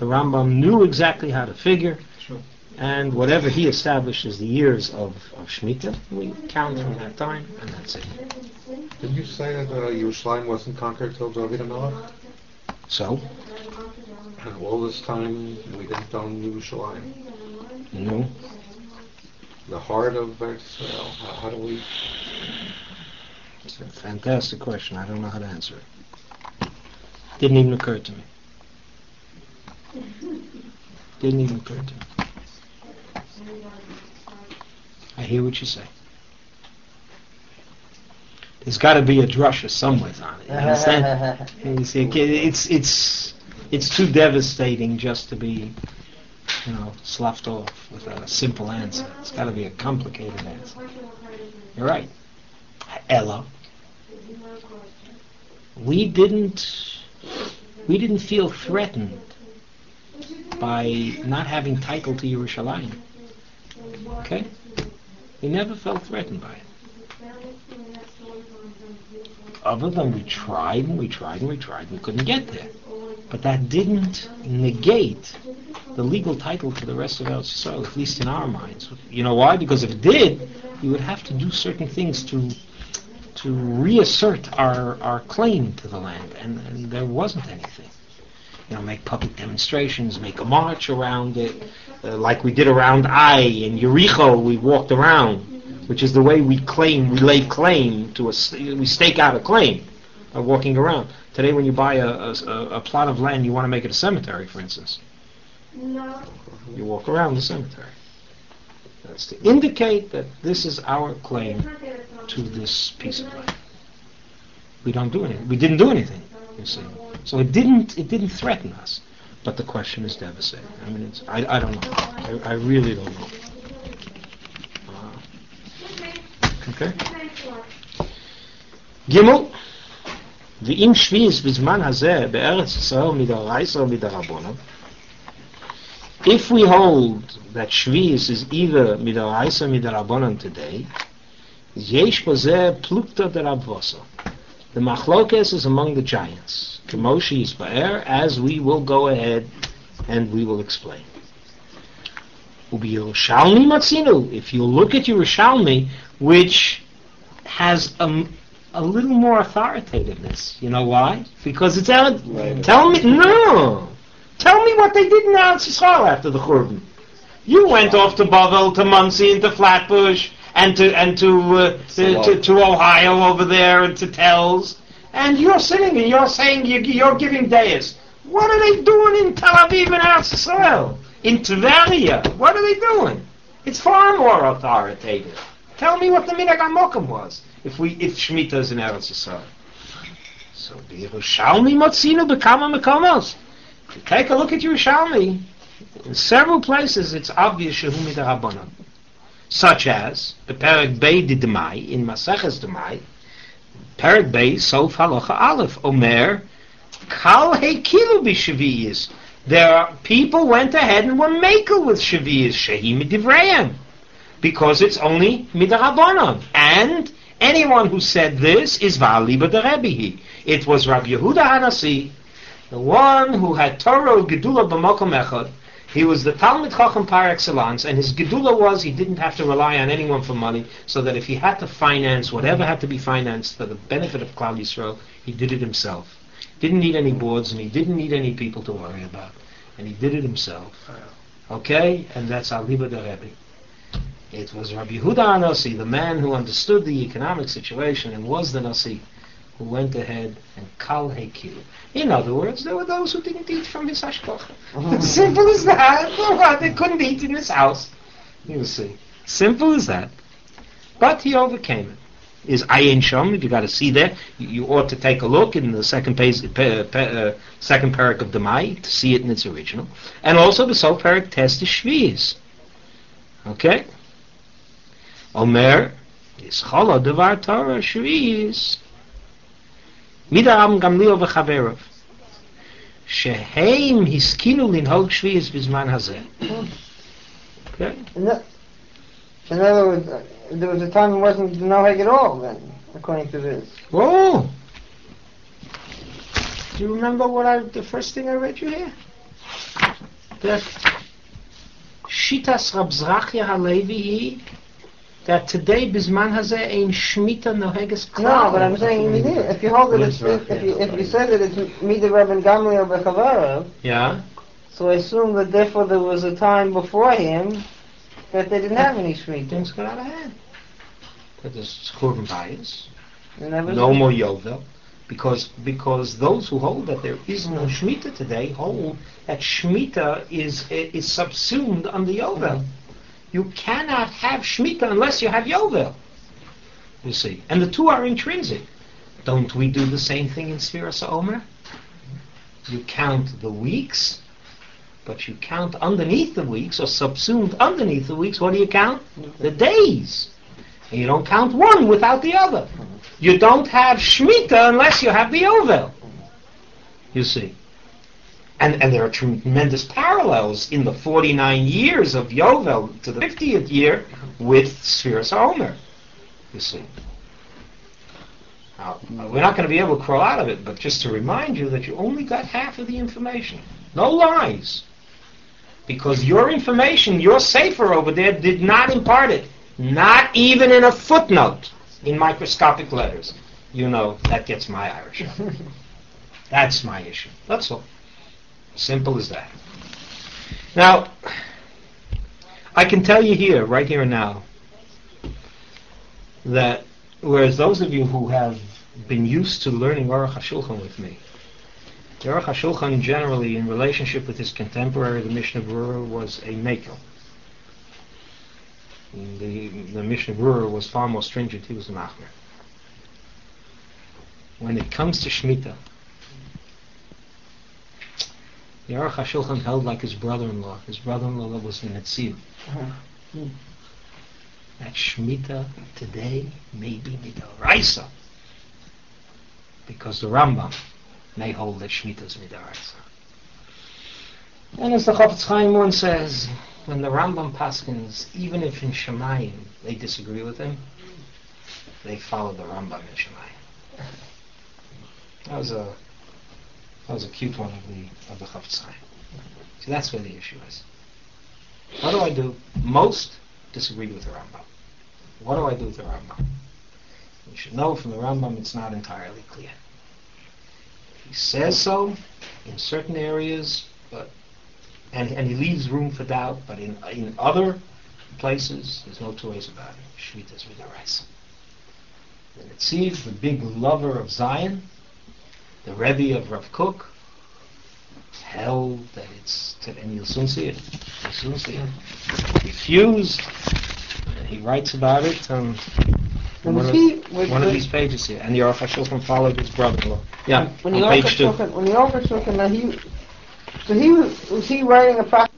The Rambam knew exactly how to figure, Sure. and whatever he established as the years of Shemitah, we count from that time, and that's it. Didn't you say that Yerushalayim wasn't conquered till David HaMelech? So, And all this time we didn't own Yerushalayim. no. The heart of Eretz Israel. How do we... It's a fantastic question. I don't know how to answer it. Didn't even occur to me. Didn't even occur to me. I hear what you say. There's got to be a drusha somewhere on it. You understand? You see, it's too devastating just to be, sloughed off with a simple answer. It's got to be a complicated answer. You're right. Ella, we didn't feel threatened by not having title to Yerushalayim. Okay? We never felt threatened by it. Other than we tried and we couldn't get there. But that didn't negate the legal title to the rest of Eretz Yisrael, at least in our minds. You know why? Because if it did, you would have to do certain things to reassert our claim to the land, and there wasn't anything. Make public demonstrations, make a march around it, like we did around Ai in Yericho. We walked around, which is the way we lay claim to we stake out a claim by walking around. Today, when you buy a plot of land, you want to make it a cemetery, for instance. No. You walk around the cemetery. That's to indicate that this is our claim to this piece of land. We don't do anything. We didn't do anything, you see. So it didn't threaten us. But the question is devastating. I mean, I don't know. I really don't know. Okay? Gimel. ואם שביעיס בזמן הזה בארץ ישראל מדאורייתא או מדרבנן, if we hold that Shvius is either midaraisa or midarabonon today, yesh b'zeh plukta derabvosa. The machlokes is among the giants. Kemoshi is ba'er, as we will go ahead and we will explain. Ubi Yerushalmi matzinu. If you look at Yerushalmi, which has a little more authoritativeness. You know why? Because it's out. Right. Tell me what they did in Eretz Yisrael after the Churban. You went off to Bavel, to Muncie, and to Flatbush, and to Ohio over there, and to Tells, and you're sitting and you're saying you're giving deis. What are they doing in Tel Aviv and Eretz Yisrael? In Tveria? What are they doing? It's far more authoritative. Tell me what the Minhag HaMokum was if Shemitah is in Eretz Yisrael. So the Yerushalmi Motzinu B'Kama Mekomos. If you take a look at Yerushalmi, in several places it's obvious Shehu Midarabbanan. Such as the Perek Bey Demai in Maseches Demai, Perek Bey Sof Halacha Aleph Omer Kal Hekilu B'Shviyis. People went ahead and were makel with Shviyis Shehi Midivrayim, because it's only Midarabbanan. And anyone who said this is Va'aliba Derebihi. It was Rabbi Yehuda Hanasi, the one who had Torah Gedula b'Makom Echad. He was the Talmid Chacham par excellence, and his Gedula was he didn't have to rely on anyone for money, so that if he had to finance whatever had to be financed for the benefit of Klal Yisrael, he did it himself. Didn't need any boards, and he didn't need any people to worry about. And he did it himself. Okay? And that's Aliba the Rebbe. It was Rabbi Yehuda HaNasi, the man who understood the economic situation and was the Nasi, who went ahead and Kal Hekilu. In other words, there were those who didn't eat from his hashgacha. Simple as that. They couldn't eat in his house. You see. Simple as that. But he overcame it. Is Ayin Shom, if you got to see there, you ought to take a look in the second second parak of Demai to see it in its original. And also the Sof parak test is Shvi'is. Okay? Omer, is Chala Devar Torah Shvi'is. Midaram Gamliel v'Chaverov. Sheheim hiskinu linhog Shvi'is bizman hazeh. Okay? In other words, there was a time it wasn't no heg at all then, according to this. Oh! Do you remember the first thing I read you here? that Shitas Rab Zrachia Halevi that today Bisman Hazeh ein Shemitah Noheges Klal. No, but I'm saying if you hold it, if you said that it's Mida Rabban Gamliel Bechavarav, Yeah. so I assume that therefore there was a time before him that they didn't have any Shemitah. Things got out of hand. That there's Churban Bayis, And that was no more Yovel, because those who hold that there is no Shemitah today hold that Shemitah is subsumed under Yovel. You cannot have Shemitah unless you have Yovel. You see, and the two are intrinsic. Don't we do the same thing in Sfiras HaOmer? You count the weeks, but you count underneath the weeks, or subsumed underneath the weeks. What do you count? The days. And you don't count one without the other. You don't have Shemitah unless you have the Yovel. You see. And there are tremendous parallels in the 49 years of Yovel to the 50th year with Sfiras HaOmer. You see. Now, we're not going to be able to crawl out of it, but just to remind you that you only got half of the information. No lies. Because your information, your Sefer over there, did not impart it. Not even in a footnote in microscopic letters. You know, that gets my Irish up. That's my issue. That's all. Simple as that. Now, I can tell you here, right here and now, that whereas those of you who have been used to learning Aruch HaShulchan with me, the Aruch HaShulchan generally, in relationship with his contemporary, the Mishnah Berurah, was a makel. The Mishnah Berurah was far more stringent. He was a machmer. When it comes to Shemitah, the Aruch HaShulchan held like his brother-in-law. His brother-in-law was in Netziv. That Shemitah today may be Midoraisa, because the Rambam may hold that Shemitah is Midoraisa. And as the Chofetz Chaim once says, when the Rambam paskins, even if in Shemayim they disagree with him, they follow the Rambam in Shemayim. That was a cute one of the Chofetz Chaim. See, that's where the issue is. What do I do? Most disagreed with the Rambam. What do I do with the Rambam? You should know from the Rambam it's not entirely clear. He says so in certain areas, but and he leaves room for doubt, but in other places, there's no two ways about it. Shemitah is Midoraisa. The Netziv, the big lover of Zion, the Rebbe of Rav Kook, held that it's, and you'll soon see it. Refused, and he writes about it on one of these pages here. And the Aruch HaShulchan followed his brother-in-law. Yeah, when on page 2. When the Aruch HaShulchan, was he writing a practice?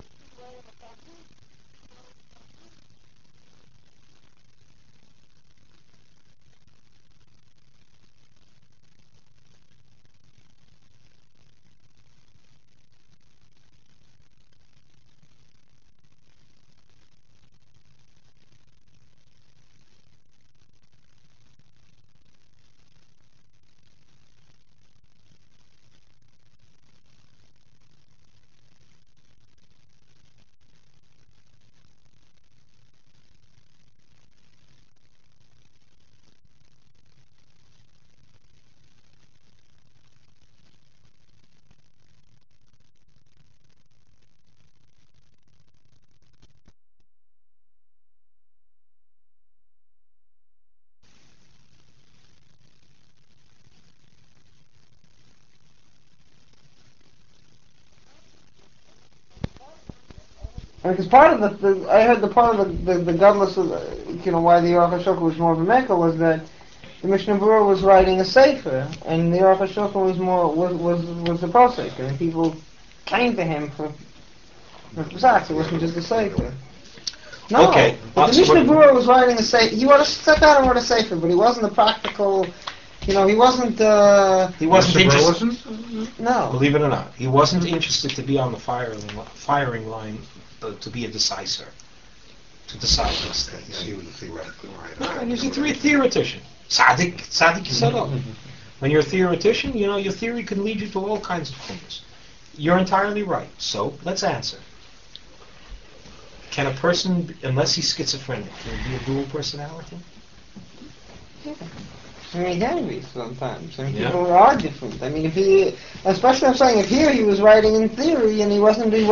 Because part of I heard the part of the godless, why the Aruch HaShulchan was more of a mekel was that the Mishnah Berurah was writing a sefer, and the Aruch HaShulchan was the posek, and people came to him for psak. It wasn't just a sefer. No, okay. But the Mishnah Berurah was writing a sefer. He sat down and wrote a sefer, but he wasn't a practical. He wasn't. He wasn't interested. No. Believe it or not, he wasn't interested to be on the firing line. To be a decisor, to decide these things. He was a theoretical writer. No, he's a theoretician. Tzaddik Yisrael. When you're a theoretician, your theory can lead you to all kinds of things. you're entirely right. So, let's answer. Can a person, unless he's schizophrenic, can he be a dual personality? Yeah. I mean, he can be sometimes. I mean, Yeah. people are different. I mean, if he, especially I'm saying, if here he was writing in theory and he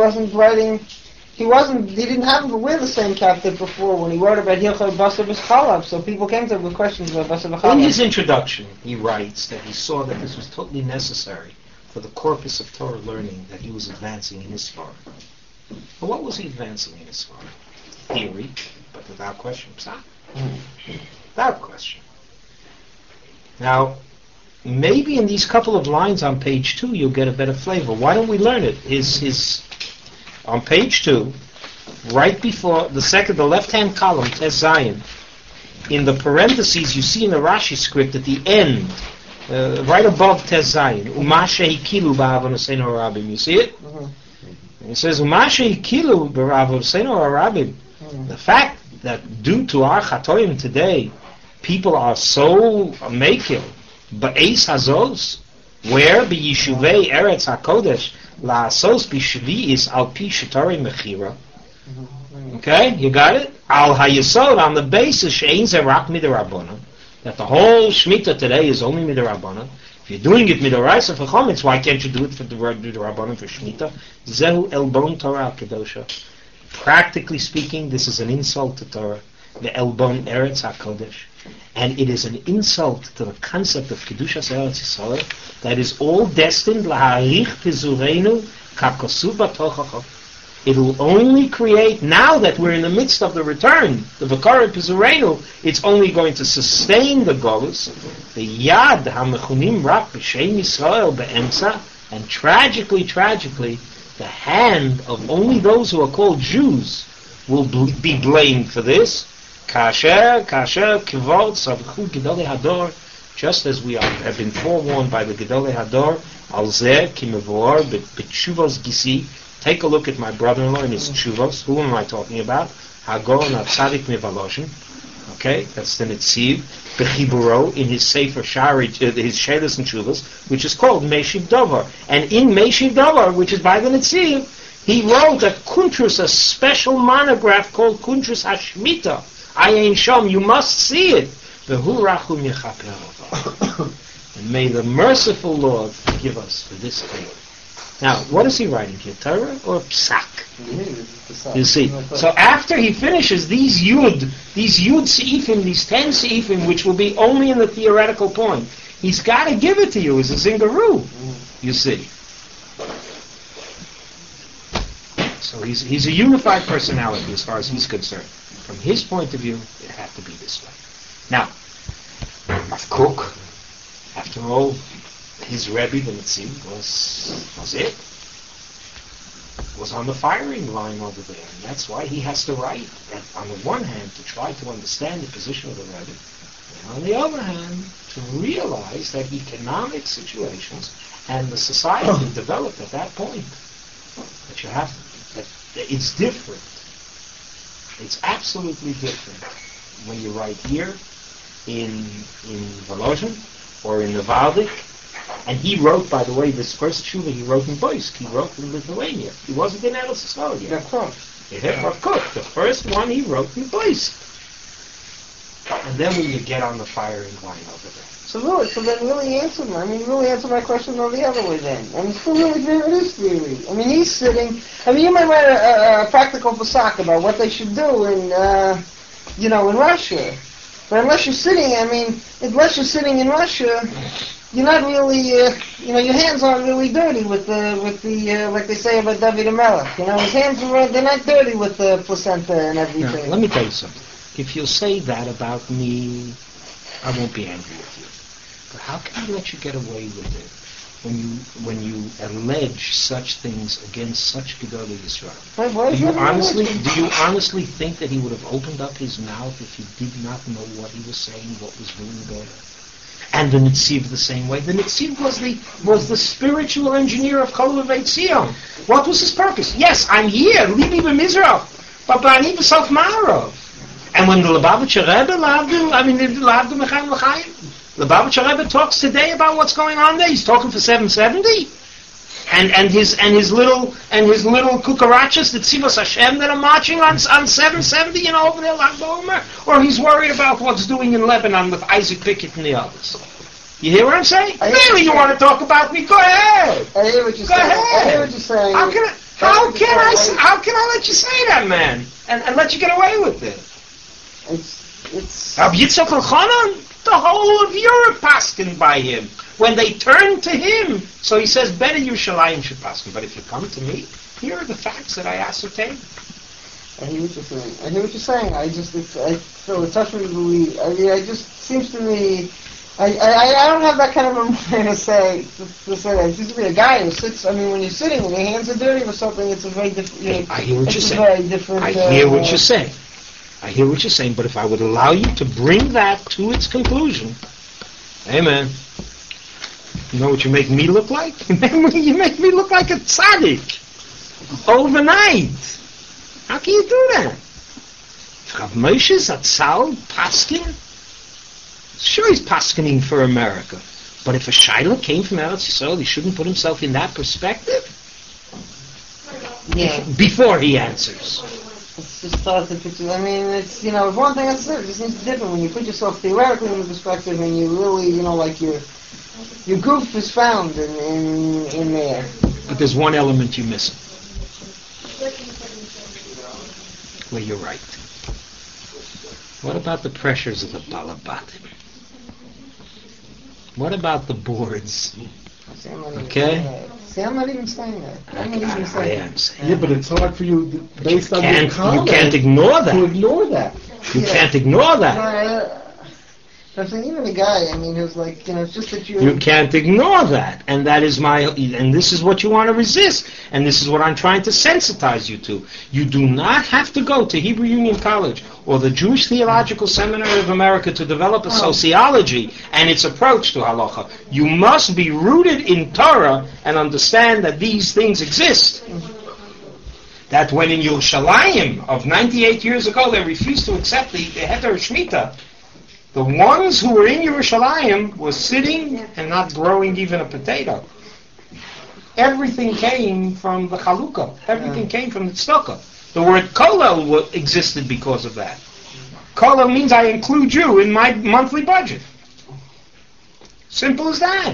didn't have to wear the same cap that before when he wrote about Hilchot Basar B'Chalav, so people came to him with questions about Basar B'Chalav. In his introduction, he writes that he saw that this was totally necessary for the corpus of Torah learning that he was advancing in his Sfarah. But what was he advancing in his Sfarah? Theory, but without question. Pshat. Without question. Now, maybe in these couple of lines on page 2 you'll get a better flavor. Why don't we learn it? His on page 2, right before the left-hand column, Tes Zayin, in the parentheses you see in the Rashi script at the end, right above Tes Zayin, Umashe Hikilu Ba'avonoseinu Harabim. You see it? Mm-hmm. It says Umashe Hikilu Ba'avonoseinu Harabim. The fact that due to our Chatoim today, people are so makil, Ba'es Hazos, where B'yishuvei Eretz HaKodesh, La'asos B'shvi'is Al Pi Shetari Mechira. Okay, you got it? Al Hayesod, on the basis She'ein Zerak Midarabona, that the whole Shemitah today is only Midarabona. If you're doing it Midaraisa for Chometz, why can't you do it for the Midarabona for Shemitah? Zehu Elbon Torah Al Kedosha. Practically speaking, this is an insult to Torah, the Elbon Eretz HaKodesh. And it is an insult to the concept of Kedushas Eretz Yisrael that is all destined laharich pizurenu kakosu batochacha. It will only create, now that we're in the midst of the return, the Vakar pizurenu, it's only going to sustain the Golus, the Yad HaMechunim Rak B'Shem Yisrael Be'emsa, and tragically, the hand of only those who are called Jews will be blamed for this. Kasher, Kivot, Savchu, Gedolei Hador, just as we have been forewarned by the Gedolei Hador, Alzeh, Kimevor, B'Tshuvos Gisi. Take a look at my brother-in-law in his Tshuvos. Who am I talking about? Hagor Natzadik Mivaloshin. Okay, that's the Netziv. B'Chiburo, in his Sefer Shari, his Shelas and Tshuvos, which is called Meshiv Dovar. And in Meshiv Dovar, which is by the Netziv, he wrote a Kuntrus, a special monograph called Kuntrus Hashmita. Ayin Shom, you must see it. And may the merciful Lord forgive us for this thing. Now, what is he writing here? Torah or Psak? You see. So after he finishes these Yud Seifim, these 10 Seifim, which will be only in the theoretical point, he's got to give it to you as a Zingaru. You see. So he's a unified personality as far as he's concerned. From his point of view, it had to be this way. Now, Rav Kook, after all, his Rebbe, the Netziv, was on the firing line over there. And that's why he has to write, that on the one hand, to try to understand the position of the Rebbe, and on the other hand, to realize that economic situations and the society developed at that point, that you have to, that it's different. It's absolutely different when you write here in Volozhin or in Novaldik. And he wrote, by the way, this first tshuva he wrote in Boysk. He wrote in Lithuania. He wasn't in Eretz Yisrael yet. Of course. The first one he wrote in Boysk. And then when you get on the firing line over there. So then really answered my question all the other way then. I mean, so really, it is theory. I mean, he's sitting, you might write a practical Pesach about what they should do in Russia. But unless you're sitting in Russia, you're not really, your hands aren't really dirty with the like they say about David HaMelech. His hands they're not dirty with the placenta and everything. Now, let me tell you something. If you'll say that about me, I won't be angry with you. But how can I let you get away with it when you allege such things against such Gedolei Yisrael? Do you honestly think that he would have opened up his mouth if he did not know what he was saying, what was doing there? And the Netziv the same way. The Netziv was the spiritual engineer of Kol V'Veit Zion. What was his purpose? Yes, I'm here, Libi b'Mizrach, but I need b'Sof Ma'arav. And when the Lubavitcher Rebbe, the Lubavitcher Rebbe talks today about what's going on there, he's talking for 770. and his little cucarachas, the Tzivos Hashem that are marching on 770, over there, Lag BaOmer, or he's worried about what's doing in Lebanon with Isaac Pickett and the others. You hear what I'm saying? Really, you want to talk about me? Go ahead. I hear what you're saying. I hear what you're saying. How can I let you say that, man, and let you get away with it? It's. Rabbi Yitzchak Elchanan, the whole of Europe paskin by him. When they turn to him, so he says, better Yerushalayim should paskin. But if you come to me, here are the facts that I ascertain. I hear what you're saying. I feel it's touching to believe. I mean, it just seems to me. I don't have that kind of a to say that. It seems to be a guy who sits. I mean, when you're sitting and your hands are dirty or something, it's a very different. I hear what you're saying. Very different. I hear what you're saying. I hear what you're saying. But if I would allow you to bring that to its conclusion, hey man, you know what you make me look like? You make me look like a tzaddik overnight. How can you do that? Rav Moshe Zatzal paskin. Sure, he's paskining for America, but if a Shaila came from Eretz Yisrael, he shouldn't put himself in that perspective. Yeah. Before he answers. It's just hard to picture. I mean, it's one thing I said. It just seems different when you put yourself theoretically in the perspective, and you really, like your goof is found in there. But there's one element you're missing. Well, you're right. What about the pressures of the Balabatim? What about the boards? Okay? See, I'm not even saying that. I am saying. Yeah, but it's hard for you, based on your comment, you can't ignore that. to ignore that. You can't ignore that. I'm saying even a guy, who's like, it's just that You can't ignore that. And that is and this is what you want to resist. And this is what I'm trying to sensitize you to. You do not have to go to Hebrew Union College or the Jewish Theological Seminary of America to develop a sociology and its approach to halacha. You must be rooted in Torah and understand that these things exist. That when in Yerushalayim of 98 years ago they refused to accept the Heter Shemitah, the ones who were in Yerushalayim were sitting and not growing even a potato. Everything came from the Chalukah. Everything came from the Tzedakah. The word Kolel existed because of that. Kolel means I include you in my monthly budget. Simple as that.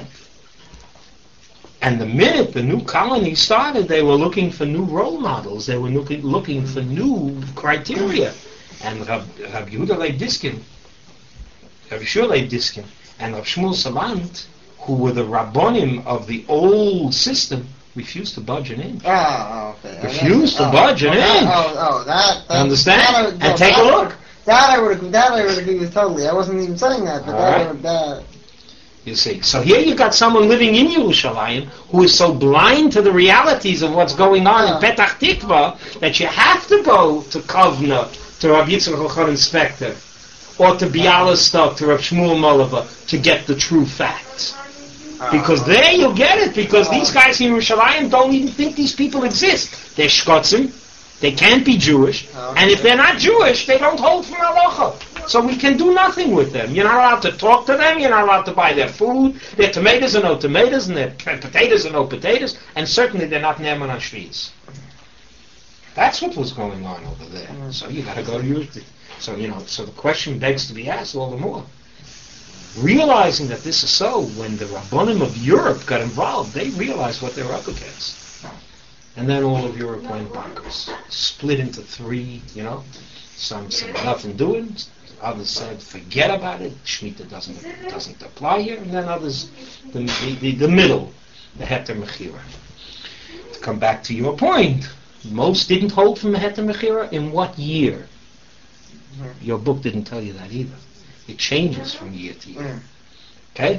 And the minute the new colony started, they were looking for new role models. They were looking for new criteria. And Rab Yehuda Leib Diskin, Rav Yeshua Leib Diskin, and Rav Shmuel Salant, who were the Rabbonim of the old system, refused to budge an inch. Oh, okay. Refused to budge an inch. That. Understand? And take a look. That I would agree with totally. I wasn't even saying that, but that. You see. So here you've got someone living in Yerushalayim who is so blind to the realities of what's going on in Petach Tikva that you have to go to Kovna, to Rav Yitzchak Elchanan Spector, or to Bialystok, to Rav Shmuel Molova, to get the true facts. Because there you'll get it, because these guys in Yerushalayim don't even think these people exist. They're Shkotzim, they can't be Jewish, and if they're not Jewish, they don't hold from halacha. So we can do nothing with them. You're not allowed to talk to them, you're not allowed to buy their food, their tomatoes are no tomatoes, and their potatoes are no potatoes, and certainly they're not Ne'eman on Shvi'is. That's what was going on over there. So you got to go to Yerushalayim. So the question begs to be asked all the more. Realizing that this is so, when the Rabbonim of Europe got involved, they realized what they were up against. And then all of Europe went bonkers. Split into three, Some said nothing doing, others said forget about it, Shemitah doesn't apply here, and then others, the middle, the Heter Mechira. To come back to your point, most didn't hold from the Heter Mechira in what year? Your book didn't tell you that either. It changes from year to year. Okay?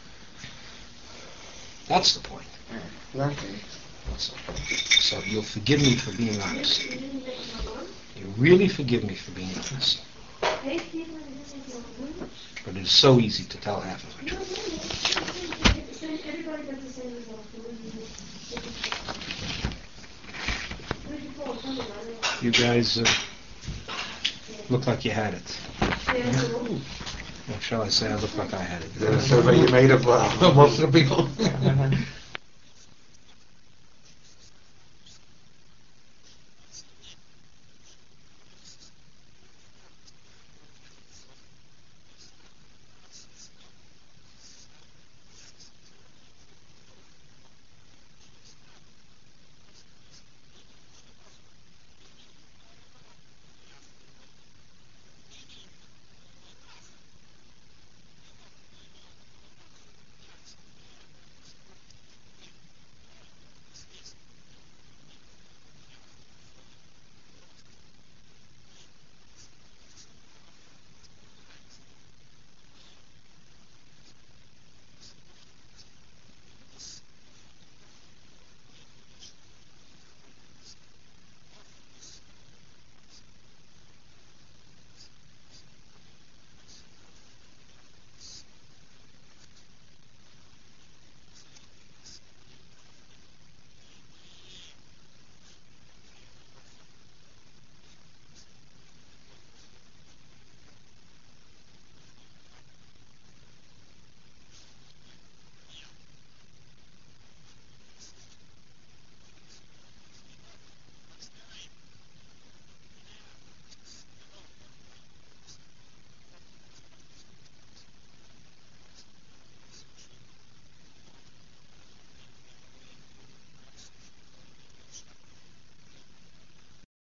That's the point. So you'll forgive me for being honest. You really forgive me for being honest. But it is so easy to tell half of the truth. You guys look like you had it. Or shall I say I look like I had it? The survey you made of most of the people.